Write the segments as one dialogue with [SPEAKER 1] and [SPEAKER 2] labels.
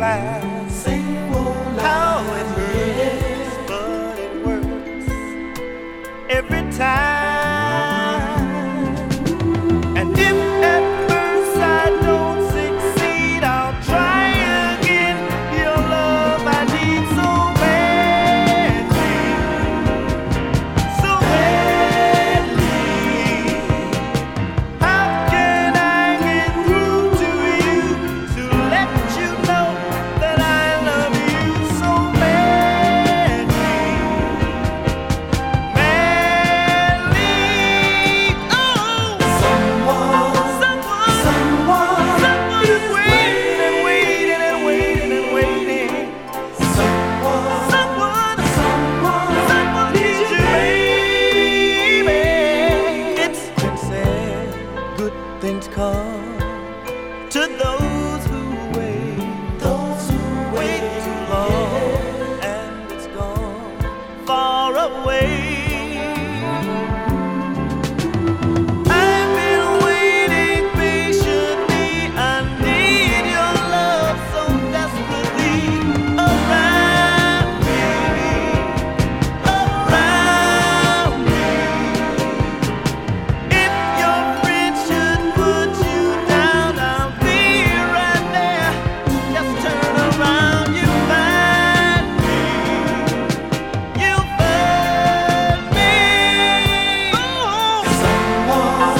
[SPEAKER 1] last.
[SPEAKER 2] Same won't last.
[SPEAKER 1] How it hurts, but it works every time. And if at first I don't succeed, I'll try again. Your love I need so badly, so badly. How can I get through to you to let you know that I love you so madly, madly? Oh, someone is waiting and waiting and waiting and waiting. Someone needs you, baby. It's been said, good things come to those who wait too long, and it's gone far away. I've been waiting patiently. I need your love so desperately around me, around me. If your friend should put you down, I'll be right there. Just turn around, you find me, you find me. Oh, someone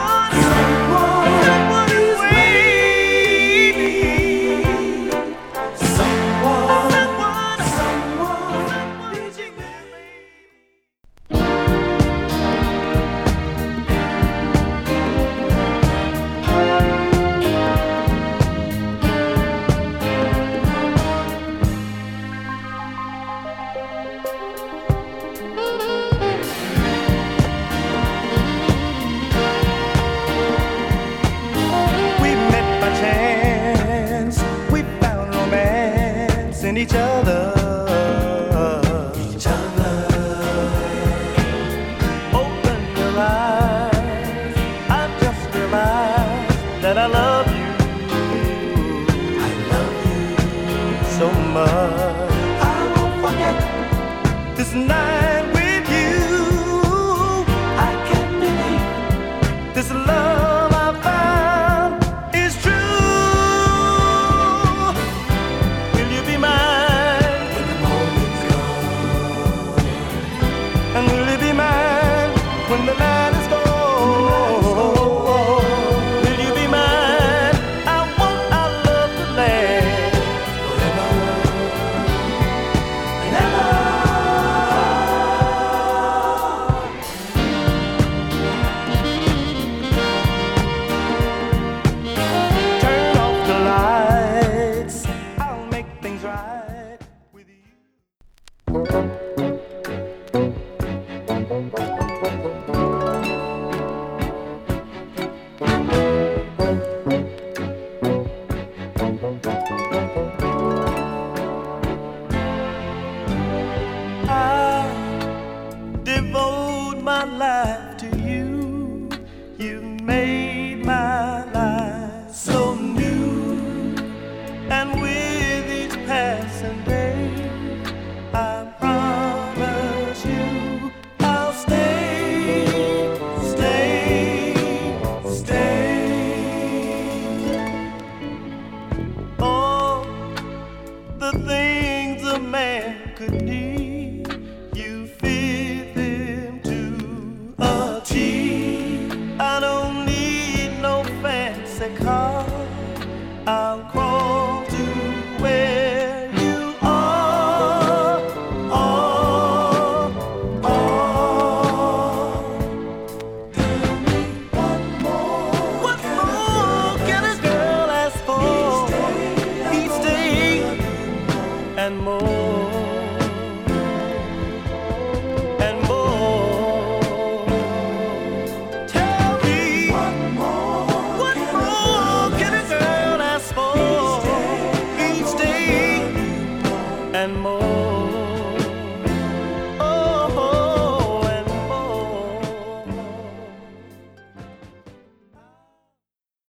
[SPEAKER 1] is waiting. Someone needs you, baby. We met by chance. We found romance in each other. Open your eyes. I've just realized that I love you. I love you so much. I won't forget this night.